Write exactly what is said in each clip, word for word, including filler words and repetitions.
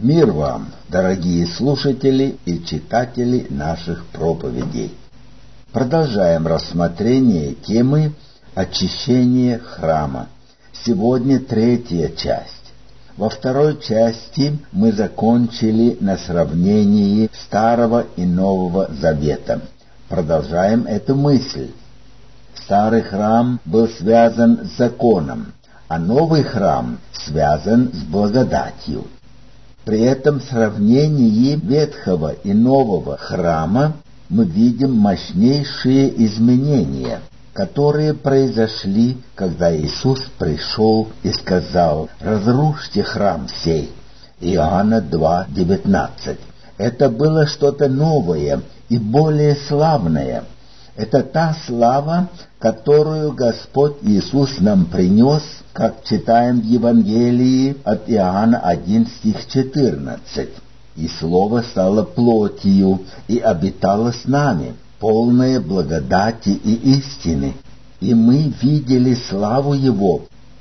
Мир вам, дорогие слушатели и читатели наших проповедей. Продолжаем рассмотрение темы очищения храма. Сегодня третья часть. Во второй части мы закончили на сравнении Старого и Нового Завета. Продолжаем эту мысль. Старый храм был связан с законом, а новый храм связан с благодатью. При этом сравнении Ветхого и Нового храма мы видим мощнейшие изменения, которые произошли, когда Иисус пришел и сказал: «Разрушьте храм сей». Иоанна два девятнадцать. Это было что-то новое и более славное. Это та слава, которую Господь Иисус нам принес, как читаем в Евангелии от Иоанна один стих четырнадцать. «И Слово стало плотью и обитало с нами, полное благодати и истины. И мы видели славу Его,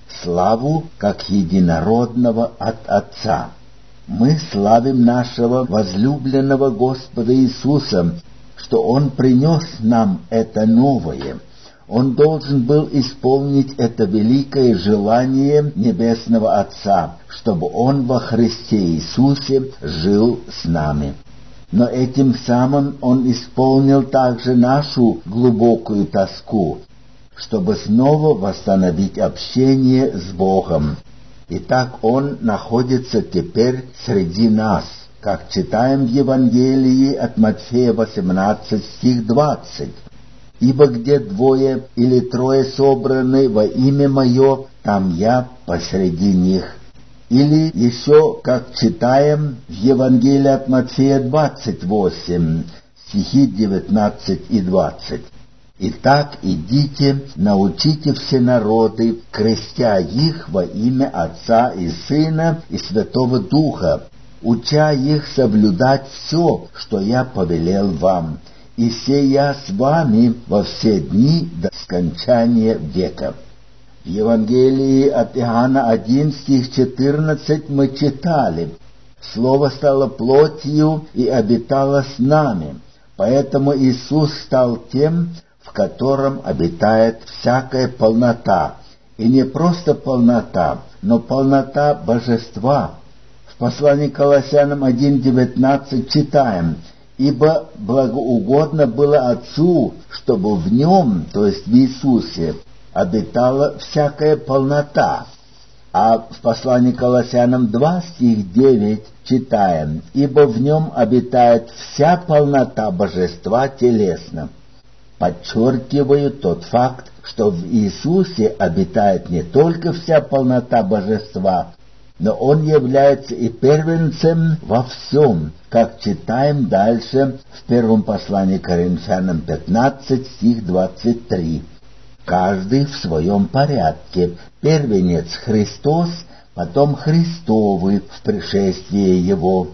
славу как единородного от Отца». Мы славим нашего возлюбленного Господа Иисуса, что Он принес нам это новое. Он должен был исполнить это великое желание Небесного Отца, чтобы Он во Христе Иисусе жил с нами. Но этим самым Он исполнил также нашу глубокую тоску, чтобы снова восстановить общение с Богом. Итак, Он находится теперь среди нас, как читаем в Евангелии от Матфея восемнадцать стих двадцать. «Ибо где двое или трое собраны во имя Мое, там Я посреди них». Или еще, как читаем в Евангелии от Матфея двадцать восемь, стихи девятнадцать и двадцать. «Итак, идите, научите все народы, крестя их во имя Отца и Сына и Святого Духа, уча их соблюдать все, что Я повелел вам. И се Я с вами во все дни до скончания века». В Евангелии от Иоанна один стих четырнадцать мы читали: «Слово стало плотью и обитало с нами». Поэтому Иисус стал тем, в котором обитает всякая полнота, и не просто полнота, но полнота божества. В послании к Колоссянам один девятнадцать читаем: «Ибо благоугодно было Отцу, чтобы в Нем, то есть в Иисусе, обитала всякая полнота». А в послании к Колоссянам два стих девять читаем: «Ибо в Нем обитает вся полнота божества телесно». Подчеркиваю тот факт, что в Иисусе обитает не только вся полнота божества, но Он является и первенцем во всем, как читаем дальше в первом послании к Коринфянам пятнадцать стих двадцать три. «Каждый в своем порядке: первенец Христос, потом Христовы в пришествии Его».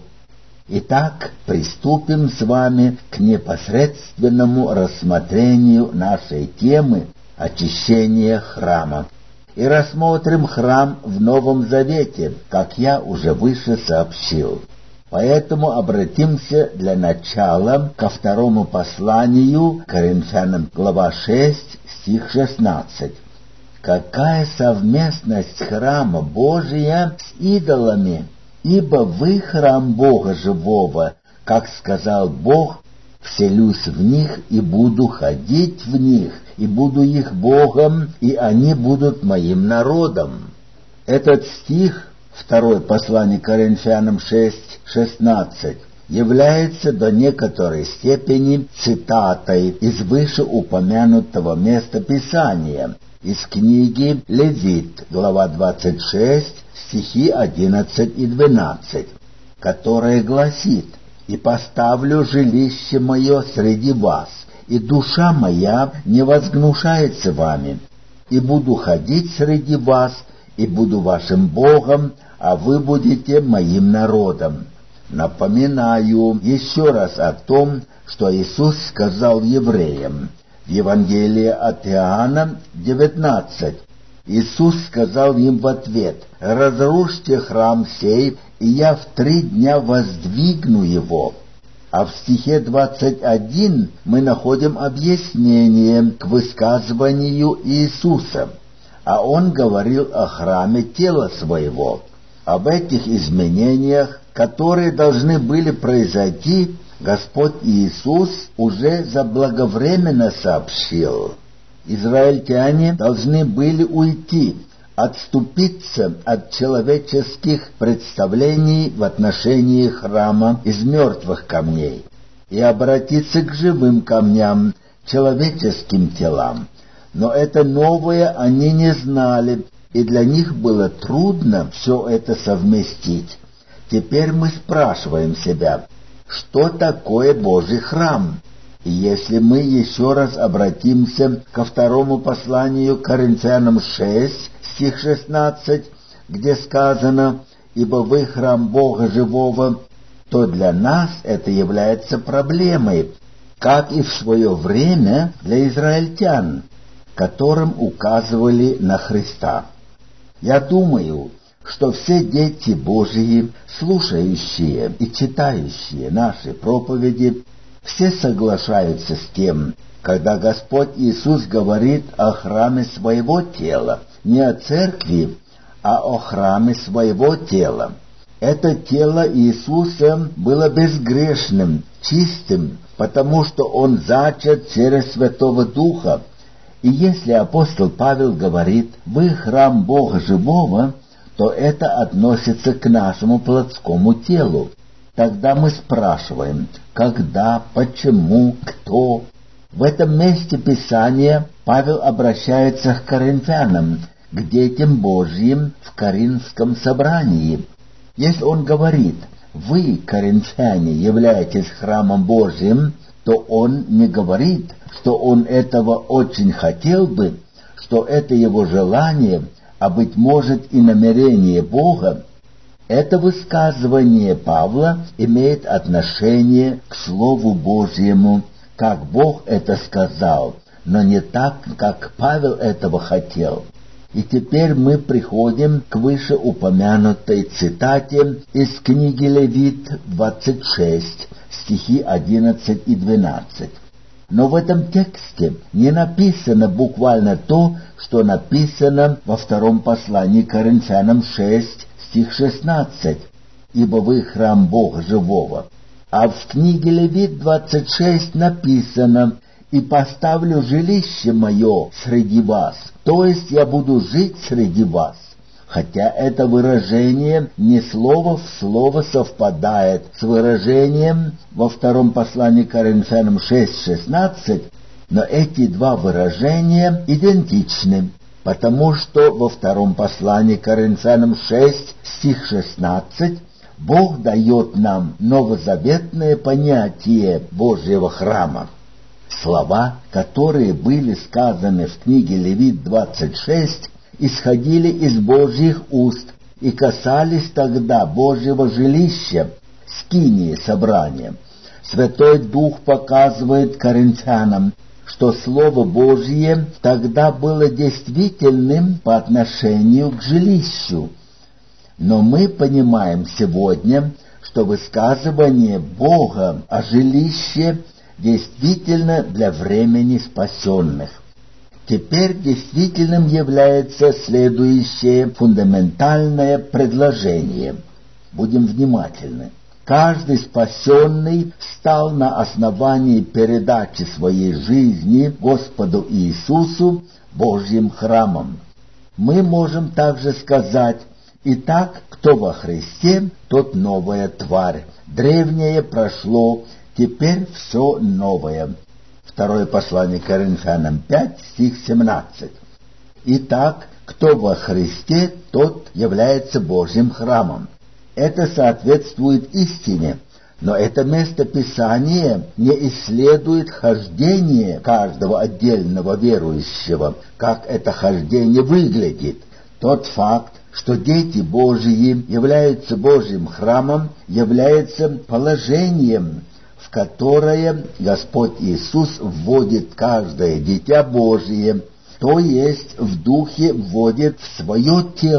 Итак, приступим с вами к непосредственному рассмотрению нашей темы очищения храма. И рассмотрим храм в Новом Завете, как я уже выше сообщил. Поэтому обратимся для начала ко второму посланию Коринфянам, глава шесть, стих шестнадцать. «Какая совместность храма Божия с идолами? Ибо вы храм Бога живого, как сказал Бог: вселюсь в них и буду ходить в них, и буду их Богом, и они будут моим народом». Этот стих, второе послание Коринфянам шесть шестнадцать, является до некоторой степени цитатой из вышеупомянутого места Писания, из книги Левит, глава двадцать шесть, стихи одиннадцать и двенадцать, которая гласит: «И поставлю жилище мое среди вас, и душа моя не возгнушается вами, и буду ходить среди вас, и буду вашим Богом, а вы будете моим народом». Напоминаю еще раз о том, что Иисус сказал евреям в Евангелии от Иоанна девятнадцать. Иисус сказал им в ответ: «Разрушьте храм сей, и я в три дня воздвигну его». А в стихе двадцать один мы находим объяснение к высказыванию Иисуса, а он говорил о храме тела своего. Об этих изменениях, которые должны были произойти, Господь Иисус уже заблаговременно сообщил. Израильтяне должны были уйти, отступиться от человеческих представлений в отношении храма из мертвых камней и обратиться к живым камням, человеческим телам. Но это новое они не знали, и для них было трудно все это совместить. Теперь мы спрашиваем себя, что такое Божий храм? И если мы еще раз обратимся ко второму посланию Коринфянам шесть, стих шестнадцать, где сказано «Ибо вы храм Бога живого», то для нас это является проблемой, как и в свое время для израильтян, которым указывали на Христа. Я думаю, что все дети Божьи, слушающие и читающие наши проповеди, все соглашаются с тем, когда Господь Иисус говорит о храме своего тела, не о церкви, а о храме своего тела. Это тело Иисуса было безгрешным, чистым, потому что Он зачат через Святого Духа. И если апостол Павел говорит «Вы храм Бога живого», то это относится к нашему плотскому телу. Тогда мы спрашиваем, когда, почему, кто. В этом месте Писания Павел обращается к коринфянам, к детям Божьим в Коринфском собрании. Если он говорит «Вы, коринфяне, являетесь храмом Божьим», то он не говорит, что он этого очень хотел бы, что это его желание, а быть может и намерение Бога. Это высказывание Павла имеет отношение к Слову Божьему, как Бог это сказал, но не так, как Павел этого хотел. И теперь мы приходим к вышеупомянутой цитате из книги Левит двадцать шесть, стихи одиннадцать и двенадцать. Но в этом тексте не написано буквально то, что написано во втором послании Коринфянам шесть, стих шестнадцать, «Ибо вы храм Бога живого». А в книге Левит двадцать шесть написано «И поставлю жилище мое среди вас», то есть я буду жить среди вас. Хотя это выражение не слово в слово совпадает с выражением во втором послании Коринфянам шесть шестнадцать, но эти два выражения идентичны, потому что во втором послании Коринфянам шесть, стих шестнадцать, Бог дает нам новозаветное понятие Божьего храма. Слова, которые были сказаны в книге Левит двадцать шесть, исходили из Божьих уст и касались тогда Божьего жилища, скинии собрания. Святой Дух показывает коринфянам, что Слово Божье тогда было действительным по отношению к жилищу. Но мы понимаем сегодня, что высказывание Бога о жилище действительно для времени спасенных. Теперь действительным является следующее фундаментальное предложение. Будем внимательны. Каждый спасенный стал на основании передачи своей жизни Господу Иисусу Божьим храмом. Мы можем также сказать: «Итак, кто во Христе, тот новая тварь. Древнее прошло, теперь все новое». Второе послание Коринфянам пять, стих семнадцать. «Итак, кто во Христе, тот является Божьим храмом». Это соответствует истине, но это место Писания не исследует хождение каждого отдельного верующего, как это хождение выглядит. Тот факт, что дети Божьи являются Божьим храмом, является положением, в которое Господь Иисус вводит каждое дитя Божие, то есть в духе вводит в свое тело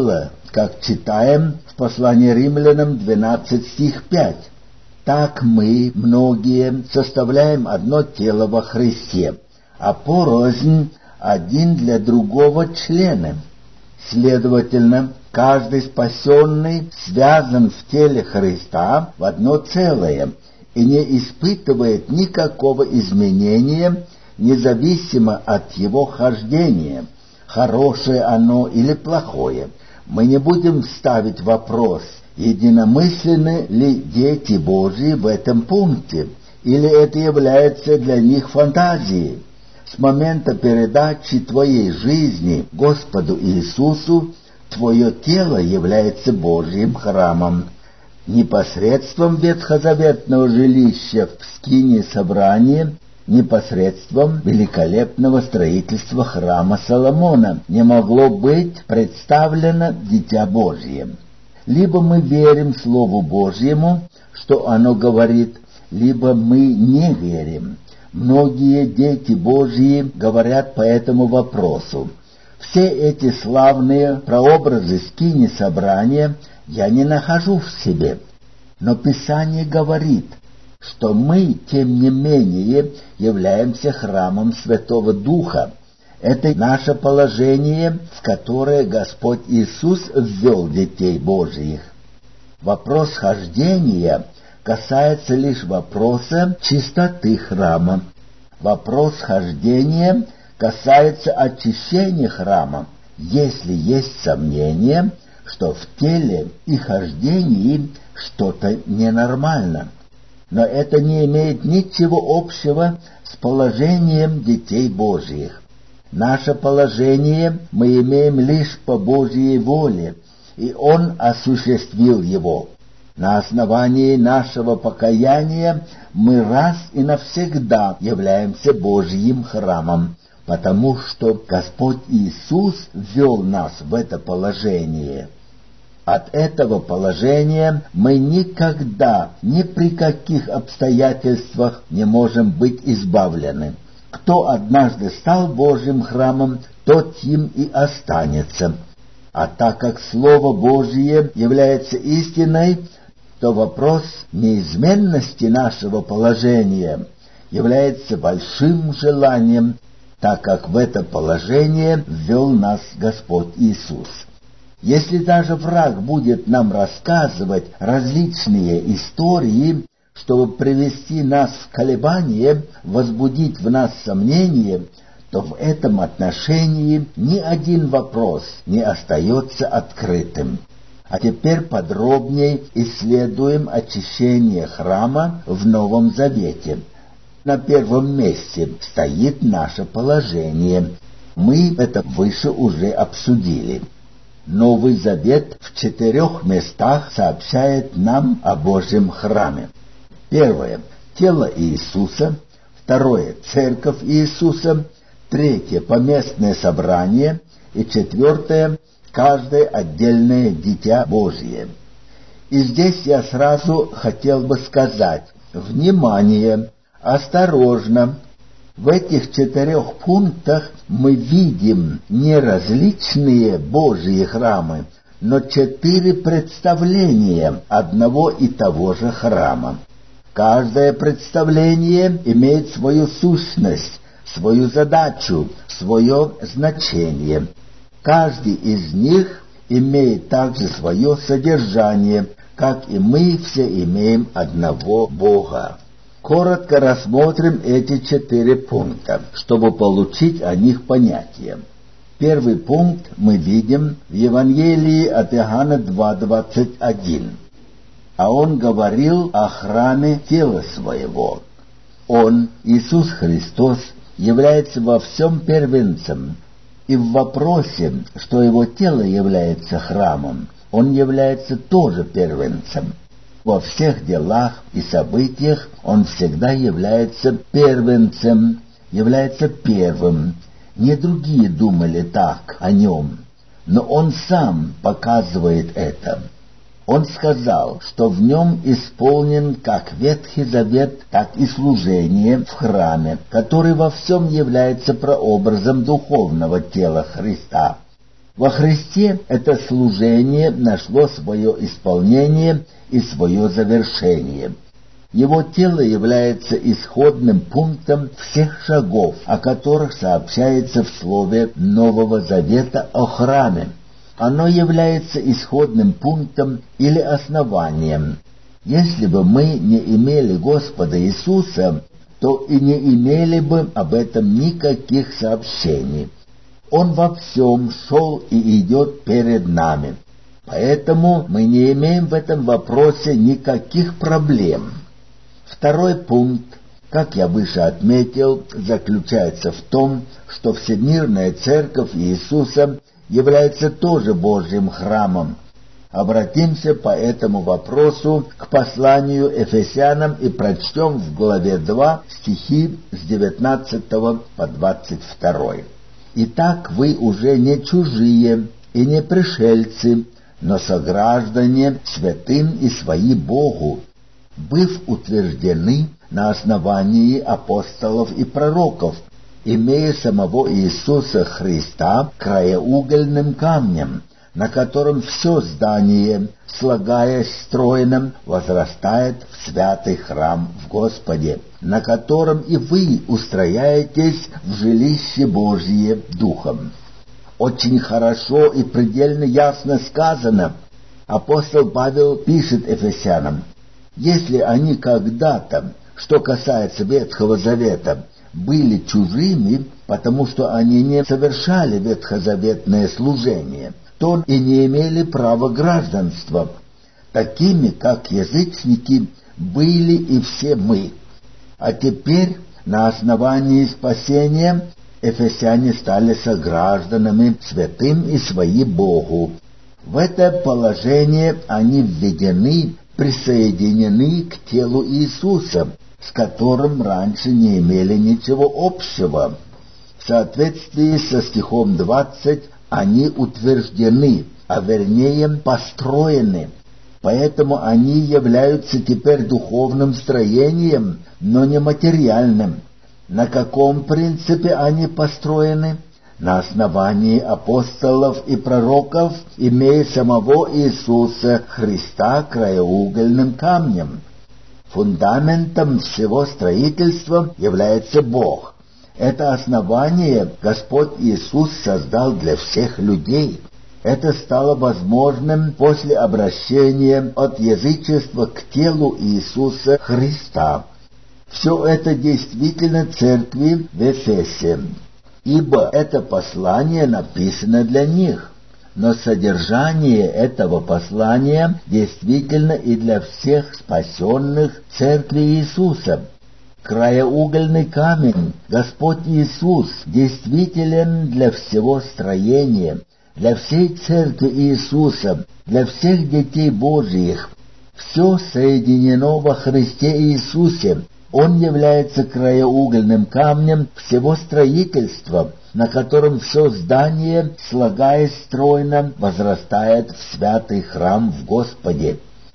как читаем в послании Римлянам двенадцать стих пять. Так мы, многие, составляем одно тело во Христе, а порознь один для другого члены. Следовательно, каждый спасенный связан в теле Христа в одно целое и не испытывает никакого изменения, независимо от его хождения, хорошее оно или плохое. Мы не будем ставить вопрос, единомысленны ли дети Божьи в этом пункте, или это является для них фантазией. С момента передачи твоей жизни Господу Иисусу твое тело является Божьим храмом. Непосредством ветхозаветного жилища в скинии собрания, непосредством великолепного строительства храма Соломона не могло быть представлено Дитя Божье. Либо мы верим Слову Божьему, что оно говорит, либо мы не верим. Многие дети Божьи говорят по этому вопросу. Все эти славные прообразы скинии собрания я не нахожу в себе. Но Писание говорит, что мы, тем не менее, являемся храмом Святого Духа. Это наше положение, в которое Господь Иисус ввел детей Божьих. Вопрос хождения касается лишь вопроса чистоты храма. Вопрос хождения касается очищения храма, если есть сомнение, что в теле и хождении что-то ненормально. Но это не имеет ничего общего с положением детей Божьих. Наше положение мы имеем лишь по Божьей воле, и Он осуществил его. На основании нашего покаяния мы раз и навсегда являемся Божьим храмом, потому что Господь Иисус ввел нас в это положение. От этого положения мы никогда, ни при каких обстоятельствах не можем быть избавлены. Кто однажды стал Божьим храмом, тот им и останется. А так как Слово Божье является истиной, то вопрос неизменности нашего положения является большим желанием, так как в это положение ввел нас Господь Иисус. Если даже враг будет нам рассказывать различные истории, чтобы привести нас в колебание, возбудить в нас сомнение, то в этом отношении ни один вопрос не остается открытым. А теперь подробнее исследуем очищение храма в Новом Завете. На первом месте стоит наше положение. Мы это выше уже обсудили. Новый Завет в четырех местах сообщает нам о Божьем храме. Первое – тело Иисуса. Второе – церковь Иисуса. Третье – поместное собрание. И четвертое – каждое отдельное дитя Божье. И здесь я сразу хотел бы сказать: внимание, осторожно! В этих четырех пунктах мы видим не различные Божьи храмы, но четыре представления одного и того же храма. Каждое представление имеет свою сущность, свою задачу, свое значение. Каждый из них имеет также свое содержание, как и мы все имеем одного Бога. Коротко рассмотрим эти четыре пункта, чтобы получить о них понятие. Первый пункт мы видим в Евангелии от Иоанна два двадцать один. А он говорил о храме тела своего. Он, Иисус Христос, является во всем первенцем, и в вопросе, что его тело является храмом, он является тоже первенцем. Во всех делах и событиях он всегда является первенцем, является первым. Не другие думали так о нем, но он сам показывает это. Он сказал, что в нем исполнен как Ветхий Завет, так и служение в храме, который во всем является прообразом духовного тела Христа. Во Христе это служение нашло свое исполнение и свое завершение. Его тело является исходным пунктом всех шагов, о которых сообщается в слове Нового Завета о храме. Оно является исходным пунктом или основанием. Если бы мы не имели Господа Иисуса, то и не имели бы об этом никаких сообщений. Он во всем шел и идет перед нами. Поэтому мы не имеем в этом вопросе никаких проблем. Второй пункт, как я выше отметил, заключается в том, что Всемирная Церковь Иисуса является тоже Божьим храмом. Обратимся по этому вопросу к посланию Ефесянам и прочтем в главе два стихи с девятнадцатого по двадцать второй. «Итак, вы уже не чужие и не пришельцы, но сограждане святым и свои Богу, быв утверждены на основании апостолов и пророков, имея самого Иисуса Христа краеугольным камнем, на котором все здание, слагаясь стройным, возрастает в святый храм в Господе, на котором и вы устрояетесь в жилище Божье Духом». Очень хорошо и предельно ясно сказано. Апостол Павел пишет Ефесянам: если они когда-то, что касается Ветхого Завета, были чужими, потому что они не совершали ветхозаветное служение, то и не имели права гражданства. Такими, как язычники, были и все мы. А теперь, на основании спасения, ефесяне стали согражданами святым и свои Богу. В это положение они введены, присоединены к телу Иисуса, с которым раньше не имели ничего общего. В соответствии со стихом двадцать они утверждены, а вернее построены. Поэтому они являются теперь духовным строением, но не материальным. На каком принципе они построены? На основании апостолов и пророков, имея самого Иисуса Христа краеугольным камнем. Фундаментом всего строительства является Бог. Это основание Господь Иисус создал для всех людей. Это стало возможным после обращения от язычества к телу Иисуса Христа. Все это действительно церкви в Эфесе, ибо это послание написано для них. Но содержание этого послания действительно и для всех спасенных церкви Иисуса. Краеугольный камень, Господь Иисус, действителен для всего строения, для всей церкви Иисуса, для всех детей Божьих. Все соединено во Христе Иисусе. Он является краеугольным камнем всего строительства, на котором все здание, слагаясь стройно, возрастает в святый храм в Господе.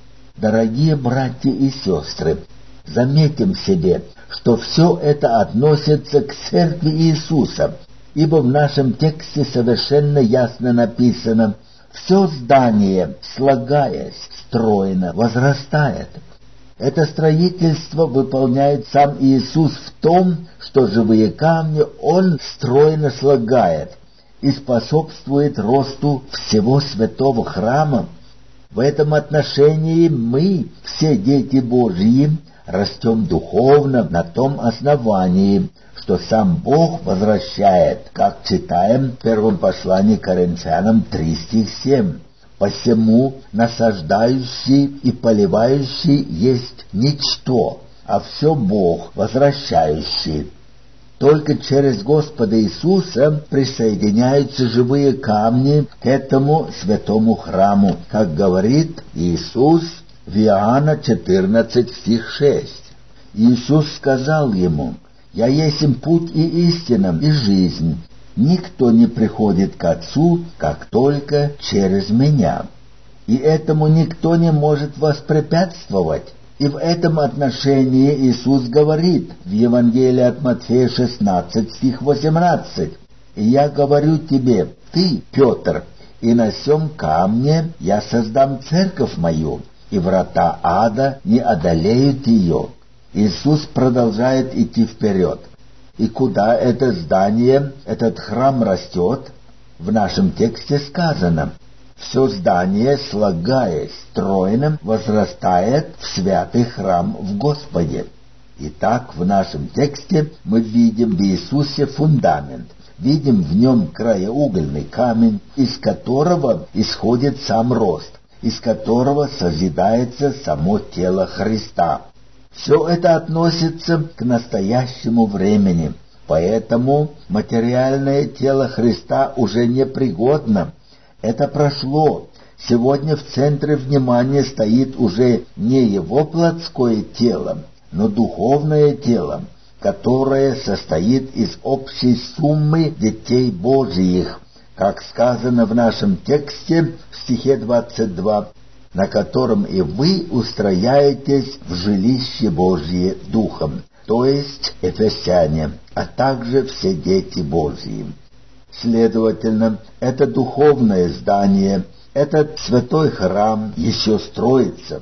Дорогие братья и сестры, заметим себе, что все это относится к церкви Иисуса, ибо в нашем тексте совершенно ясно написано: «Все здание, слагаясь стройно, возрастает». Это строительство выполняет сам Иисус в том, что живые камни Он стройно слагает и способствует росту всего святого храма. В этом отношении мы, все дети Божьи, растем духовно на том основании, что сам Бог возвращает, как читаем в первом послании к Коринфянам три стих семь. «Посему насаждающий и поливающий есть ничто, а все Бог возвращающий». Только через Господа Иисуса присоединяются живые камни к этому святому храму, как говорит Иисус в Иоанна четырнадцать стих шесть. Иисус сказал ему: «Я есть путь и истина, и жизнь. Никто не приходит к Отцу, как только через Меня. И этому никто не может воспрепятствовать». И в этом отношении Иисус говорит в Евангелии от Матфея шестнадцать стих восемнадцать: «И я говорю тебе, ты, Петр, «И на сем камне я создам церковь мою, и врата ада не одолеют ее». Иисус продолжает идти вперед. И куда это здание, этот храм растет? В нашем тексте сказано: «Все здание, слагаясь стройным, возрастает в святый храм в Господе». Итак, в нашем тексте мы видим в Иисусе фундамент, видим в нем краеугольный камень, из которого исходит сам рост, из которого созидается само тело Христа. Все это относится к настоящему времени, поэтому материальное тело Христа уже непригодно. Это прошло. Сегодня в центре внимания стоит уже не его плотское тело, но духовное тело, которое состоит из общей суммы детей Божьих, как сказано в нашем тексте в стихе двадцать два, на котором и вы устрояетесь в жилище Божье Духом, то есть Ефесяне, а также все дети Божьи. Следовательно, это духовное здание, этот святой храм еще строится.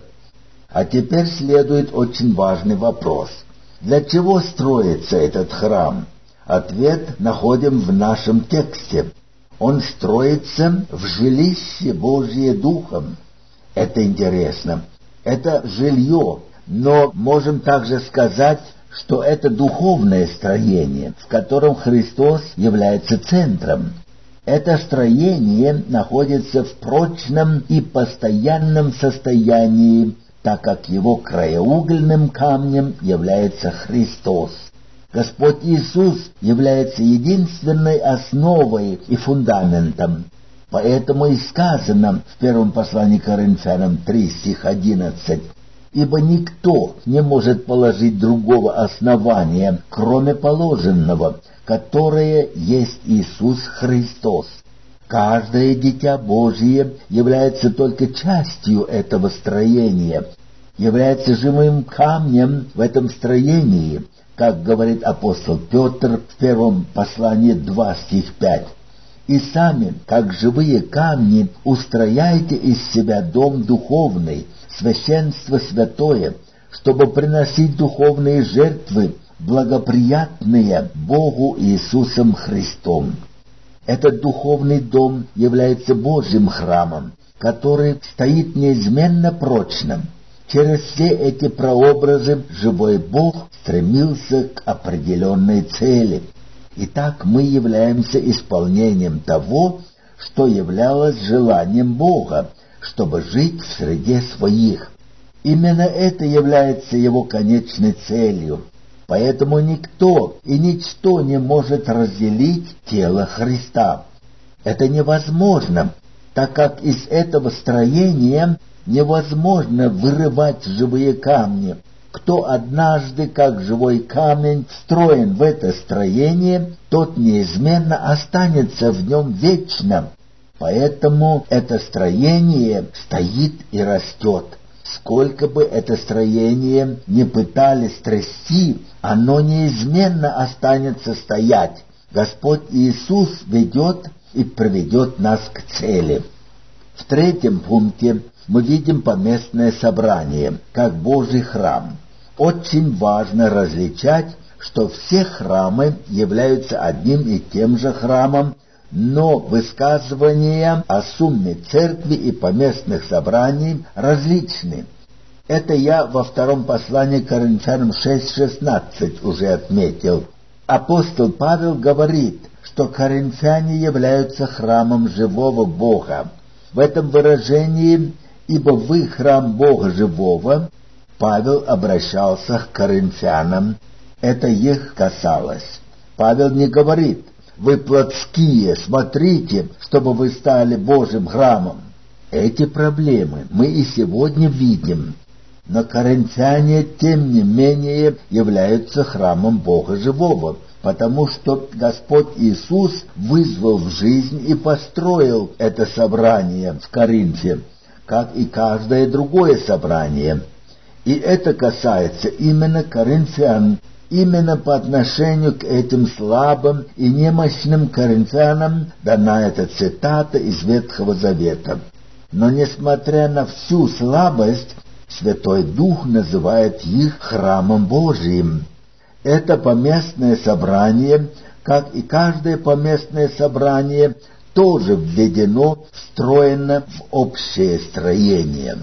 А теперь следует очень важный вопрос. Для чего строится этот храм? Ответ находим в нашем тексте. Он строится в жилище Божье Духом. Это интересно. Это жилье, но можем также сказать, что это духовное строение, в котором Христос является центром. Это строение находится в прочном и постоянном состоянии, так как его краеугольным камнем является Христос. Господь Иисус является единственной основой и фундаментом. Поэтому и сказано в первом послании к Коринфянам три, стих одиннадцать: «Ибо никто не может положить другого основания, кроме положенного, которое есть Иисус Христос». Каждое дитя Божие является только частью этого строения, является живым камнем в этом строении, как говорит апостол Петр в первом послании два, стих пять. «И сами, как живые камни, устрояйте из себя дом духовный, священство святое, чтобы приносить духовные жертвы, благоприятные Богу Иисусом Христом». Этот духовный дом является Божьим храмом, который стоит неизменно прочным. Через все эти прообразы живой Бог стремился к определенной цели. Итак, мы являемся исполнением того, что являлось желанием Бога, чтобы жить в среде своих. Именно это является его конечной целью. Поэтому никто и ничто не может разделить тело Христа. Это невозможно, так как из этого строения невозможно вырывать живые камни. Кто однажды, как живой камень, встроен в это строение, тот неизменно останется в нем вечно. Поэтому это строение стоит и растет. Сколько бы это строение не пытались трясти, оно неизменно останется стоять. Господь Иисус ведет и приведет нас к цели. В третьем пункте мы видим поместное собрание, как Божий храм. Очень важно различать, что все храмы являются одним и тем же храмом, но высказывания о сумме церкви и поместных собраний различны. Это я во втором послании к Коринфянам шесть шестнадцать уже отметил. Апостол Павел говорит, что коринфяне являются храмом живого Бога. В этом выражении «ибо вы храм Бога живого» Павел обращался к коринфянам. Это их касалось. Павел не говорит: «Вы плотские, смотрите, чтобы вы стали Божьим храмом». Эти проблемы мы и сегодня видим. Но коринфяне, тем не менее, являются храмом Бога живого, потому что Господь Иисус вызвал в жизнь и построил это собрание в Коринфе, как и каждое другое собрание. И это касается именно коринфян, Именно по отношению к этим слабым и немощным коринфянам дана эта цитата из Ветхого Завета. Но несмотря на всю слабость, Святой Дух называет их храмом Божиим. Это поместное собрание, как и каждое поместное собрание, тоже введено, встроено в общее строение.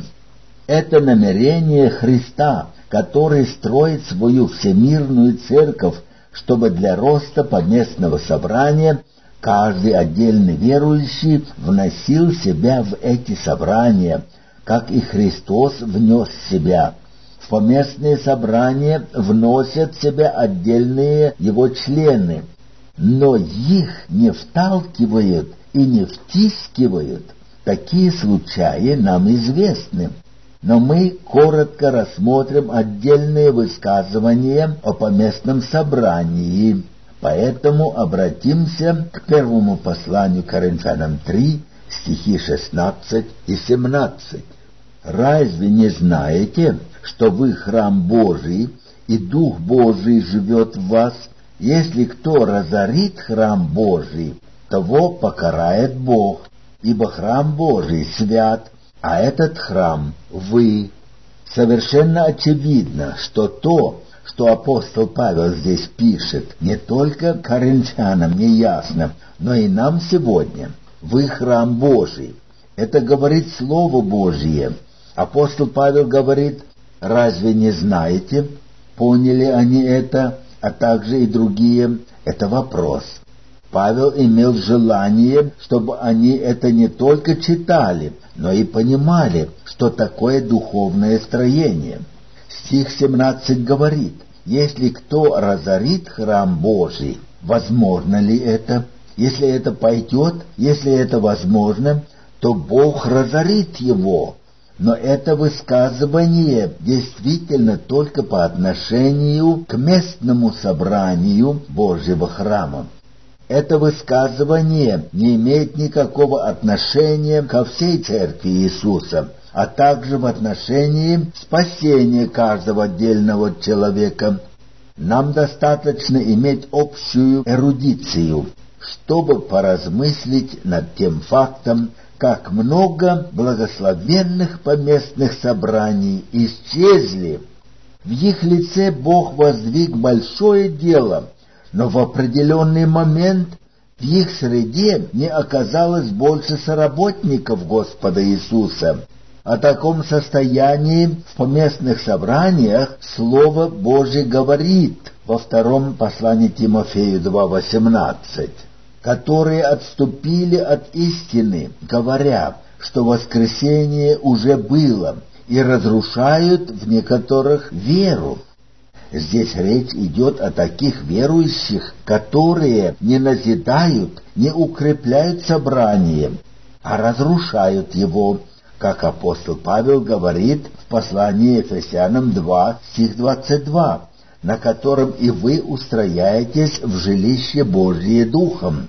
Это намерение Христа, который строит свою всемирную церковь, чтобы для роста поместного собрания каждый отдельный верующий вносил себя в эти собрания, как и Христос внес себя. В поместные собрания вносят в себя отдельные его члены, но их не вталкивают и не втискивают. Такие случаи нам известны. Но мы коротко рассмотрим отдельные высказывания о поместном собрании. Поэтому обратимся к первому посланию Коринфянам три, стихи шестнадцать и семнадцать. «Разве не знаете, что вы храм Божий, и Дух Божий живет в вас? Если кто разорит храм Божий, того покарает Бог, ибо храм Божий свят, а этот храм — вы». Совершенно очевидно, что то, что апостол Павел здесь пишет, не только коринфянам неясно, но и нам сегодня. Вы храм Божий. Это говорит Слово Божье. Апостол Павел говорит: разве не знаете? Поняли они это, а также и другие? Это вопрос. Павел имел желание, чтобы они это не только читали, но и понимали, что такое духовное строение. Стих семнадцать говорит: если кто разорит храм Божий, возможно ли это? Если это пойдет, если это возможно, то Бог разорит его. Но это высказывание действительно только по отношению к местному собранию Божьего храма. Это высказывание не имеет никакого отношения ко всей церкви Иисуса, а также в отношении спасения каждого отдельного человека. Нам достаточно иметь общую эрудицию, чтобы поразмыслить над тем фактом, как много благословенных поместных собраний исчезли. В их лице Бог воздвиг большое дело, но в определенный момент в их среде не оказалось больше соработников Господа Иисуса. О таком состоянии в поместных собраниях Слово Божье говорит во втором послании Тимофею два восемнадцать. «Которые отступили от истины, говоря, что воскресение уже было, и разрушают в некоторых веру». Здесь речь идет о таких верующих, которые не назидают, не укрепляют собрание, а разрушают его, как апостол Павел говорит в послании Ефесянам два, стих двадцать два, на котором и вы устрояетесь в жилище Божие Духом.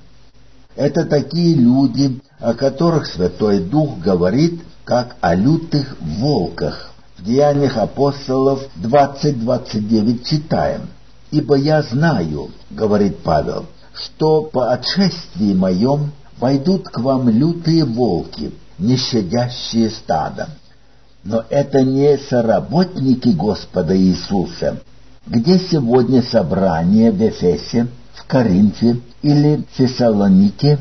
Это такие люди, о которых Святой Дух говорит, как о лютых волках. В Деяниях апостолов двадцать двадцать девять читаем: «Ибо я знаю, — говорит Павел, — что по отшествии моем войдут к вам лютые волки, не щадящие стадо». Но это не соработники Господа Иисуса. Где сегодня собрание в Эфесе, в Коринфе или в Фессалонике?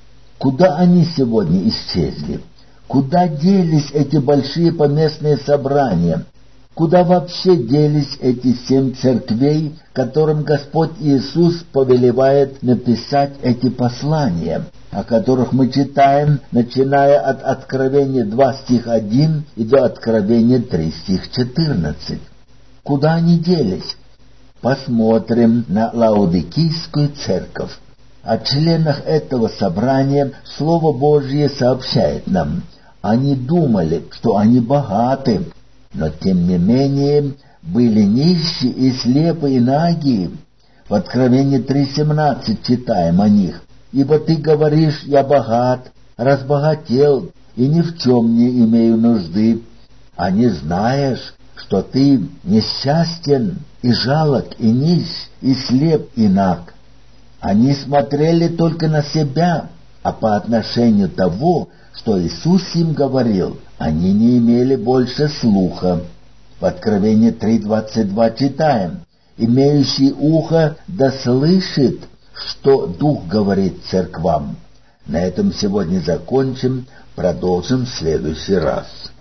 Куда они сегодня исчезли? Куда делись эти большие поместные собрания? Куда вообще делись эти семь церквей, которым Господь Иисус повелевает написать эти послания, о которых мы читаем, начиная от Откровения два, стих один, и до Откровения три, стих четырнадцать? Куда они делись? Посмотрим на Лаодикийскую церковь. О членах этого собрания Слово Божье сообщает нам: они думали, что они богаты, но тем не менее были нищие и слепые и нагие. В Откровении три семнадцать читаем о них: «Ибо ты говоришь: я богат, разбогател, и ни в чем не имею нужды, а не знаешь, что ты несчастен, и жалок, и нищ, и слеп, и наг. Они смотрели только на себя, а по отношению того, что Иисус им говорил, они не имели больше слуха. В Откровении три двадцать два читаем: «Имеющий ухо да слышит, что Дух говорит церквам». На этом сегодня закончим, продолжим в следующий раз.